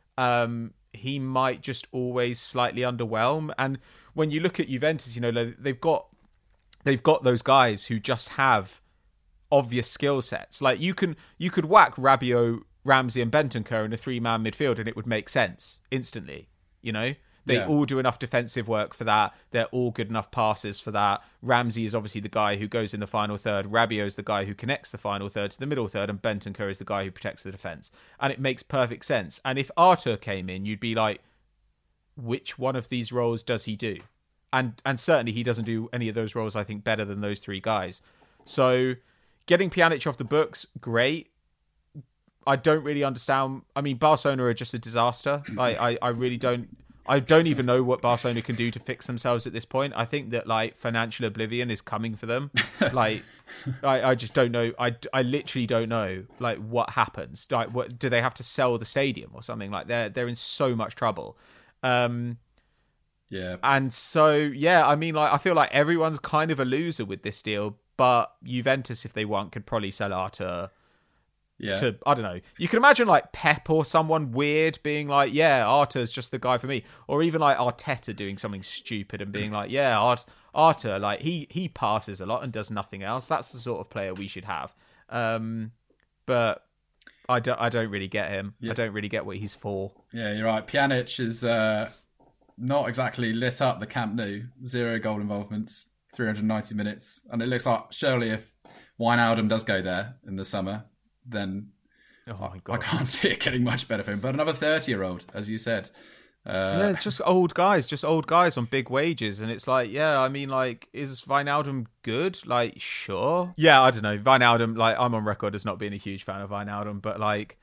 um, he might just always slightly underwhelm. And when you look at Juventus, you know, they've got they've got those guys who just have obvious skill sets. Like, you can you could whack Rabiot, Ramsey and Bentancur in a three-man midfield and it would make sense instantly. You know, they yeah. all do enough defensive work for that. They're all good enough passes for that. Ramsey is obviously the guy who goes in the final third. Rabiot is the guy who connects the final third to the middle third, and Bentancur is the guy who protects the defense. And it makes perfect sense. And if Artur came in, you'd be like, which one of these roles does he do? And and certainly he doesn't do any of those roles, I think, better than those three guys. So getting Pjanic off the books, great. I don't really understand. I mean, Barcelona are just a disaster. I, I, I really don't. I don't even know what Barcelona can do to fix themselves at this point. I think that like financial oblivion is coming for them. Like, I, I just don't know. I, I literally don't know like what happens. Like, what do they have to sell the stadium or something? Like, they're they're in so much trouble. Um, yeah. And so yeah, I mean, like I feel like everyone's kind of a loser with this deal. But Juventus, if they want, could probably sell Artur yeah. to, I don't know. You can imagine like Pep or someone weird being like, yeah, Artur's just the guy for me. Or even like Arteta doing something stupid and being like, yeah, Art- Artur, like he, he passes a lot and does nothing else. That's the sort of player we should have. Um, but I don't, I don't really get him. Yeah. I don't really get what he's for. Yeah, you're right. Pjanic is uh, not exactly lit up the Camp Nou. Zero goal involvements. three hundred ninety minutes, and it looks like surely if Wijnaldum does go there in the summer, then oh my God. I can't see it getting much better for him. But another thirty-year-old, as you said. Uh, yeah, it's just old guys, just old guys on big wages. And it's like, yeah, I mean, like, is Wijnaldum good? Like, sure. Yeah, I don't know. Wijnaldum, like, I'm on record as not being a huge fan of Wijnaldum, but like,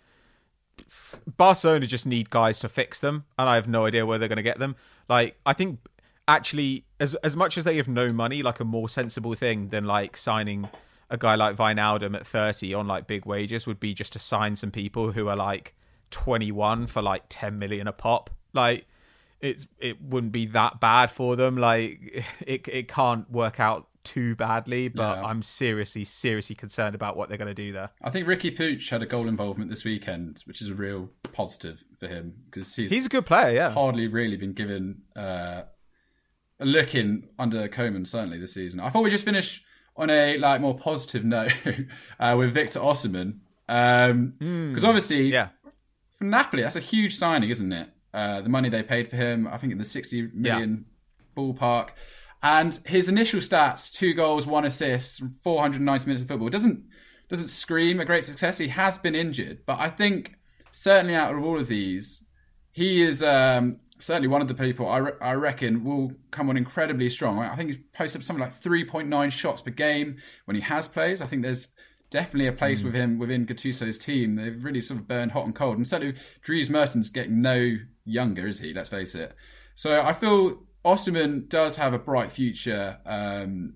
Barcelona just need guys to fix them, and I have no idea where they're going to get them. Like, I think actually, as as much as they have no money, like a more sensible thing than like signing a guy like Wijnaldum at thirty on like big wages would be just to sign some people who are like twenty-one for like ten million a pop. Like, it's it wouldn't be that bad for them. Like, it it can't work out too badly, but yeah. I'm seriously seriously concerned about what they're going to do there. I think Ricky Puig had a goal involvement this weekend, which is a real positive for him, because he's he's a good player. Yeah, hardly really been given uh, a look in under Koeman, certainly this season. I thought we'd just finish on a like more positive note uh, with Victor Osimhen, because um, mm. obviously, yeah, for Napoli, that's a huge signing, isn't it? Uh, the money they paid for him, I think in the sixty million yeah. ballpark. And his initial stats, two goals, one assist, four hundred ninety minutes of football, doesn't doesn't scream a great success. He has been injured, but I think certainly out of all of these, he is um, certainly one of the people I, re- I reckon will come on incredibly strong. I think he's posted something like three point nine shots per game when he has plays. I think there's definitely a place mm. with him within Gattuso's team. They've really sort of burned hot and cold. And certainly Dries Mertens getting no younger, is he? Let's face it. So I feel Osimhen does have a bright future um,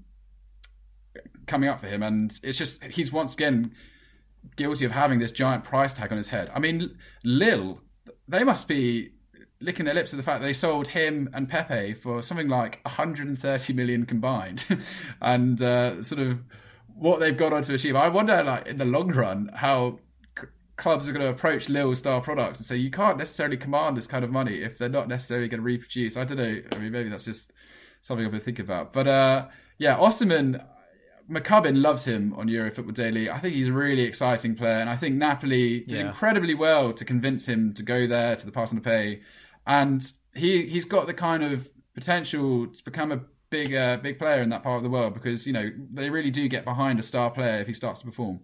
coming up for him, and it's just he's once again guilty of having this giant price tag on his head. I mean, Lille they must be licking their lips at the fact they sold him and Pepe for something like one hundred thirty million combined, and uh, sort of what they've gone on to achieve. I wonder, like in the long run, how c- clubs are going to approach Lille star products and say you can't necessarily command this kind of money if they're not necessarily going to reproduce. I don't know. I mean, maybe that's just something I've been thinking about. But uh, yeah, Osimhen, McCubbin loves him on Eurofootball Daily. I think he's a really exciting player, and I think Napoli did Yeah. incredibly well to convince him to go there to the Pass and Pay. And he he's got the kind of potential to become a big uh, big player in that part of the world, because you know they really do get behind a star player if he starts to perform.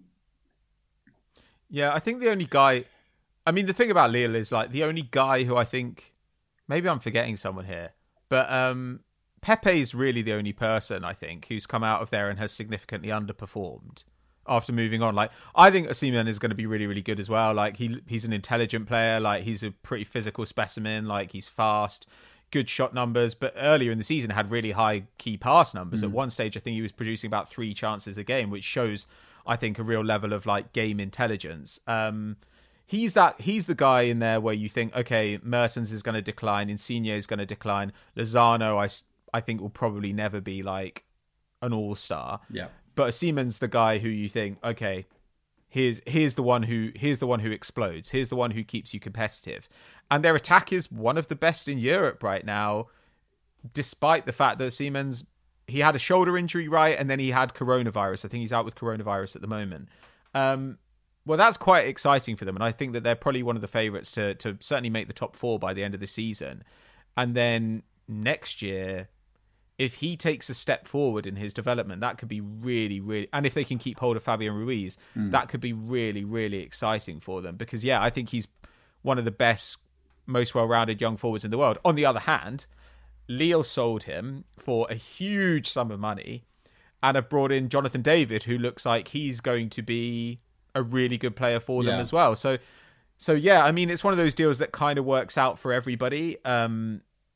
Yeah, I think the only guy. I mean, the thing about Lille is like the only guy who I think maybe I'm forgetting someone here, but um, Pepe's really the only person I think who's come out of there and has significantly underperformed after moving on. Like, I think Osimhen is going to be really, really good as well. Like, he he's an intelligent player. Like, he's a pretty physical specimen. Like, he's fast, good shot numbers. But earlier in the season, had really high key pass numbers. Mm. At one stage, I think he was producing about three chances a game, which shows, I think, a real level of like game intelligence. Um, he's that he's the guy in there where you think, okay, Mertens is going to decline, Insigne is going to decline, Lozano, I I think will probably never be like an all-star. Yeah. But Osimhen's the guy who you think, okay, here's here's the one who here's the one who explodes. Here's the one who keeps you competitive. And their attack is one of the best in Europe right now, despite the fact that Osimhen's he had a shoulder injury, right, and then he had coronavirus. I think he's out with coronavirus at the moment. Um, well, that's quite exciting for them, and I think that they're probably one of the favourites to to certainly make the top four by the end of the season. And then next year, if he takes a step forward in his development, that could be really, really... And if they can keep hold of Fabian Ruiz, mm. that could be really, really exciting for them. Because, yeah, I think he's one of the best, most well-rounded young forwards in the world. On the other hand, Lille sold him for a huge sum of money and have brought in Jonathan David, who looks like he's going to be a really good player for them yeah. as well. So, so, yeah, I mean, it's one of those deals that kind of works out for everybody. Um,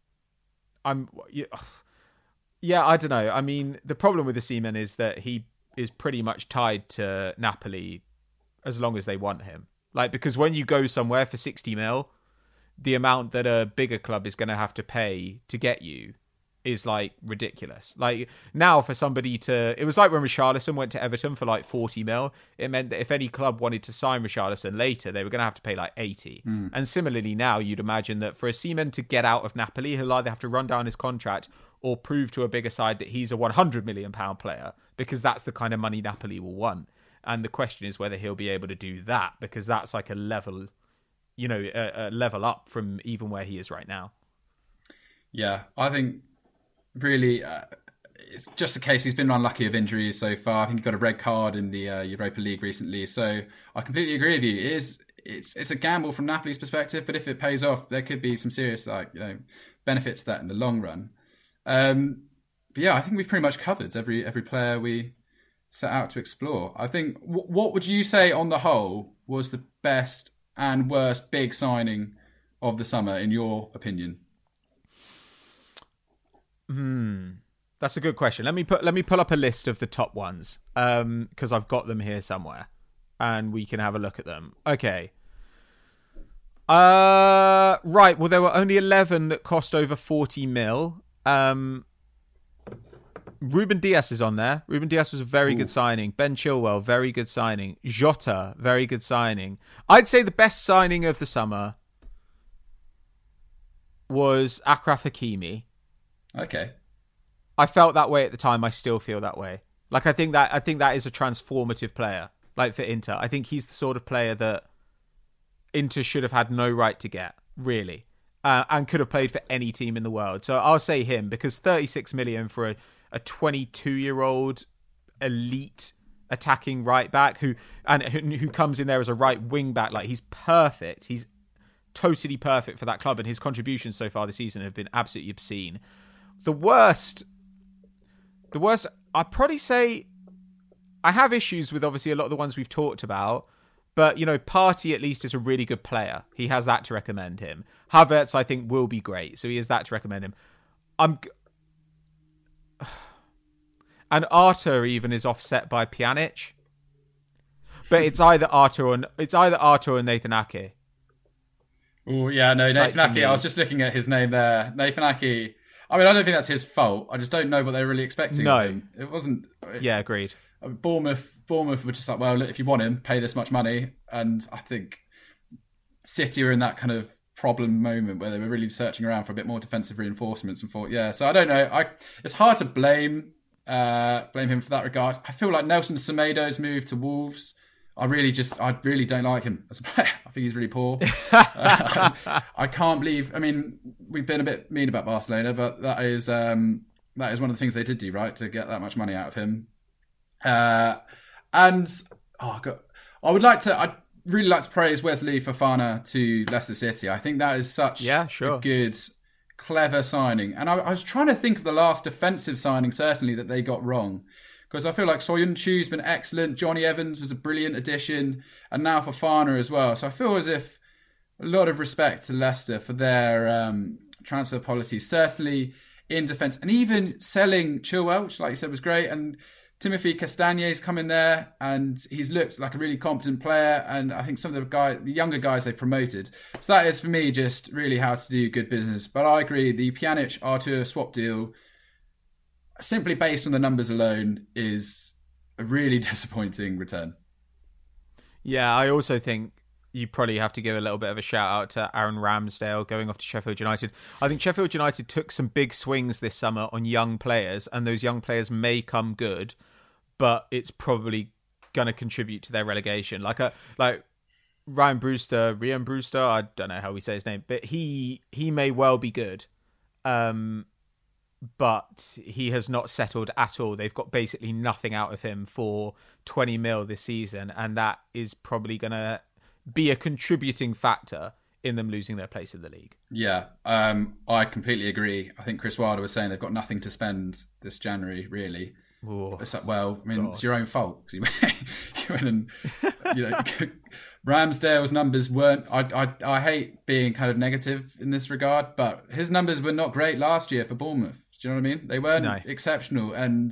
I'm... Yeah, Yeah, I don't know. I mean, the problem with Osimhen is that he is pretty much tied to Napoli as long as they want him. Like, because when you go somewhere for sixty mil, the amount that a bigger club is going to have to pay to get you is like ridiculous. Like now for somebody to, it was like when Richarlison went to Everton for like forty mil. It meant that if any club wanted to sign Richarlison later, they were going to have to pay like eighty. Mm. And similarly now, you'd imagine that for Osimhen to get out of Napoli, he'll either have to run down his contract or prove to a bigger side that he's a one hundred million pound player, because that's the kind of money Napoli will want. And the question is whether he'll be able to do that, because that's like a level, you know, a, a level up from even where he is right now. Yeah, I think really uh, it's just a case he's been unlucky of injuries so far. I think he got a red card in the uh, Europa League recently. So I completely agree with you. It is, it's, it's a gamble from Napoli's perspective, but if it pays off, there could be some serious like you know benefits to that in the long run. Um, but yeah, I think we've pretty much covered every every player we set out to explore. I think, w- what would you say on the whole was the best and worst big signing of the summer, in your opinion? Hmm, that's a good question. Let me put let me pull up a list of the top ones, um, because I've got them here somewhere, and we can have a look at them. Okay. Uh, right. Well, there were only eleven that cost over forty mil. Um, Ruben Dias is on there. Ruben Dias was a very Ooh. good signing. Ben Chilwell, very good signing. Jota, very good signing. I'd say the best signing of the summer was Achraf Hakimi. Okay. I felt that way at the time. I still feel that way. Like, I think that I think that is a transformative player. Like for Inter, I think he's the sort of player that Inter should have had no right to get, really. Uh, and could have played for any team in the world. So I'll say him, because thirty-six million for a, a twenty-two-year-old elite attacking right back who and who comes in there as a right wing back, like he's perfect. He's totally perfect for that club, and his contributions so far this season have been absolutely obscene. The worst, the worst, I'd probably say I have issues with obviously a lot of the ones we've talked about. But, you know, Partey at least is a really good player. He has that to recommend him. Havertz, I think, will be great. So he has that to recommend him. I'm... And Arthur even is offset by Pjanic. But it's either Arthur or, it's either Arthur or Nathan Ake. Oh yeah, no, Nathan like, Ake. I was just looking at his name there. Nathan Ake. I mean, I don't think that's his fault. I just don't know what they were really expecting no. of him. It wasn't. It, yeah, agreed. Bournemouth, Bournemouth were just like, well, look, if you want him, pay this much money. And I think City are in that kind of problem moment where they were really searching around for a bit more defensive reinforcements and thought, yeah. So I don't know. I it's hard to blame uh, blame him for that regard. I feel like Nelson Semedo's move to Wolves. I really just, I really don't like him as a player. I think he's really poor. uh, I can't believe. I mean, we've been a bit mean about Barcelona, but that is um, that is one of the things they did do right to get that much money out of him. Uh, and oh god, I would like to. I'd really like to praise Wesley Fofana to Leicester City. I think that is such yeah, sure. a good, clever signing. And I, I was trying to think of the last defensive signing, certainly that they got wrong. Because I feel like Soyuncu's been excellent. Johnny Evans was a brilliant addition. And now Fofana as well. So I feel as if a lot of respect to Leicester for their um, transfer policy. Certainly in defence. And even selling Chilwell, which like you said was great. And Timothy Castagne's come in there. And he's looked like a really competent player. And I think some of the guys, the younger guys they've promoted. So that is for me just really how to do good business. But I agree, the Pjanic-Artur swap deal, simply based on the numbers alone, is a really disappointing return. Yeah, I also think you probably have to give a little bit of a shout out to Aaron Ramsdale going off to Sheffield United. I think Sheffield United took some big swings this summer on young players, and those young players may come good, but it's probably going to contribute to their relegation. Like a like Ryan Brewster, Ryan Brewster, I don't know how we say his name, but he he may well be good. Um But he has not settled at all. They've got basically nothing out of him for twenty mil this season. And that is probably going to be a contributing factor in them losing their place in the league. Yeah, um, I completely agree. I think Chris Wilder was saying they've got nothing to spend this January, really. Ooh, it's like, well, I mean, God. It's your own fault. You went and, you know, Ramsdale's numbers weren't. I, I I hate being kind of negative in this regard, but his numbers were not great last year for Bournemouth. Do you know what I mean? They weren't no. exceptional, and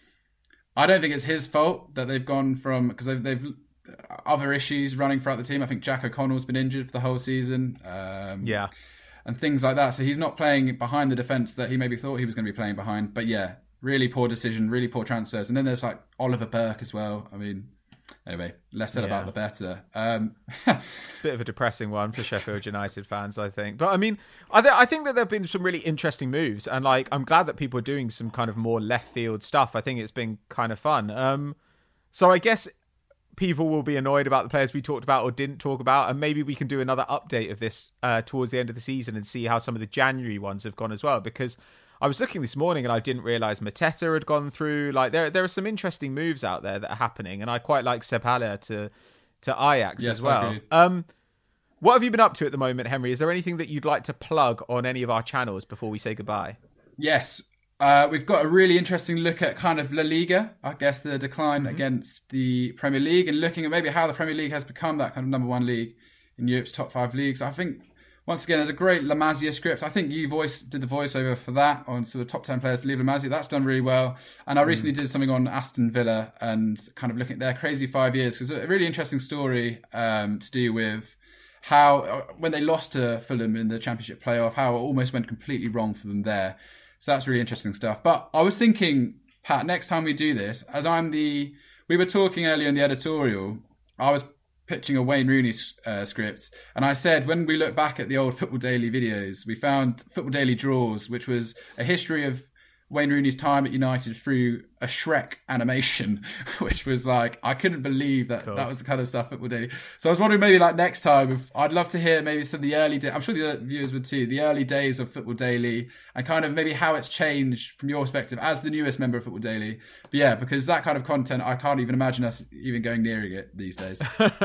I don't think it's his fault that they've gone from, because they've they've other issues running throughout the team. I think Jack O'Connell's been injured for the whole season. Um, yeah, and things like that. So he's not playing behind the defence that he maybe thought he was going to be playing behind. But yeah, really poor decision, really poor transfers. And then there's like Oliver Burke as well. I mean, anyway, less said yeah. about the better. Um, Bit of a depressing one for Sheffield United fans, I think. But I mean, I, th- I think that there have been some really interesting moves, and like I'm glad that people are doing some kind of more left field stuff. I think it's been kind of fun. Um, so I guess people will be annoyed about the players we talked about or didn't talk about, and maybe we can do another update of this uh, towards the end of the season and see how some of the January ones have gone as well. Because I was looking this morning and I didn't realise Mateta had gone through. Like there, there are some interesting moves out there that are happening, and I quite like Seb Haller to to Ajax yes, as well. Um, what have you been up to at the moment, Henry? Is there anything that you'd like to plug on any of our channels before we say goodbye? Yes, uh, we've got a really interesting look at kind of La Liga. I guess the decline mm-hmm. against the Premier League, and looking at maybe how the Premier League has become that kind of number one league in Europe's top five leagues. I think. Once again, there's a great La Masia script. I think you voice did the voiceover for that on sort of top ten players to leave La Masia. That's done really well. And I recently mm. did something on Aston Villa and kind of looking at their crazy five years, because a really interesting story um, to do with how, when they lost to Fulham in the Championship playoff, how it almost went completely wrong for them there. So that's really interesting stuff. But I was thinking, Pat, next time we do this, as I'm the... We were talking earlier in the editorial, I was pitching a Wayne Rooney uh, script, and I said, when we look back at the old Football Daily videos, we found Football Daily Draws, which was a history of Wayne Rooney's time at United through a Shrek animation, which was like, I couldn't believe that cool. that was the kind of stuff Football Daily. So I was wondering, maybe like next time, if, I'd love to hear maybe some of the early days, I'm sure the viewers would too, the early days of Football Daily, and kind of maybe how it's changed from your perspective as the newest member of Football Daily. But yeah, because that kind of content, I can't even imagine us even going near it these days.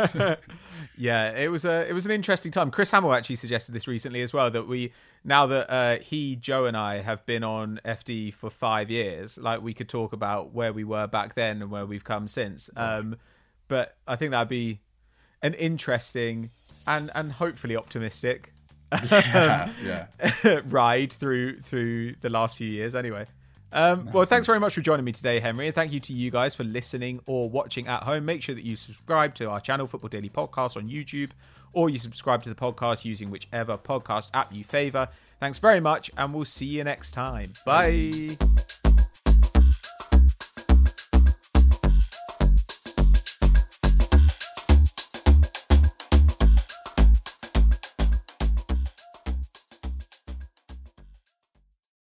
Yeah, it was a it was an interesting time. Chris Hamill actually suggested this recently as well, that we now that uh, he, Joe, and I have been on F D for five years, like we could talk about where we were back then and where we've come since. Um, but I think that'd be an interesting and and hopefully optimistic yeah, yeah. ride through through the last few years. Anyway. Um, well, thanks very much for joining me today, Henry, and thank you to you guys for listening or watching at home. Make sure that you subscribe to our channel, Football Daily Podcast, on YouTube, or you subscribe to the podcast using whichever podcast app you favour. Thanks very much, and we'll see you next time. Bye.